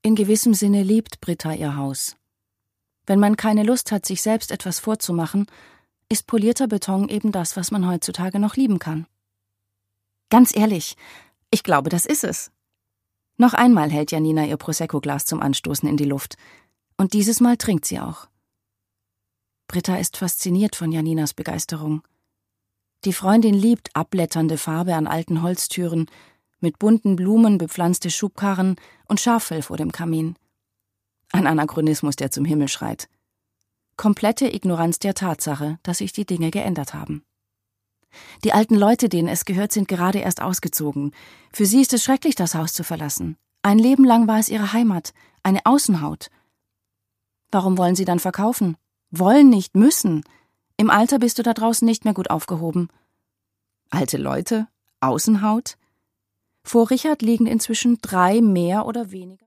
In gewissem Sinne liebt Britta ihr Haus. Wenn man keine Lust hat, sich selbst etwas vorzumachen, ist polierter Beton eben das, was man heutzutage noch lieben kann. Ganz ehrlich, ich glaube, das ist es. Noch einmal hält Janina ihr Prosecco-Glas zum Anstoßen in die Luft. Und dieses Mal trinkt sie auch. Britta ist fasziniert von Janinas Begeisterung. Die Freundin liebt abblätternde Farbe an alten Holztüren, mit bunten Blumen bepflanzte Schubkarren und Schaffell vor dem Kamin. Ein Anachronismus, der zum Himmel schreit. Komplette Ignoranz der Tatsache, dass sich die Dinge geändert haben. Die alten Leute, denen es gehört, sind gerade erst ausgezogen. Für sie ist es schrecklich, das Haus zu verlassen. Ein Leben lang war es ihre Heimat, eine Außenhaut. Warum wollen sie dann verkaufen? Wollen nicht, müssen. Im Alter bist du da draußen nicht mehr gut aufgehoben. Alte Leute? Außenhaut? Vor Richard liegen inzwischen 3 mehr oder weniger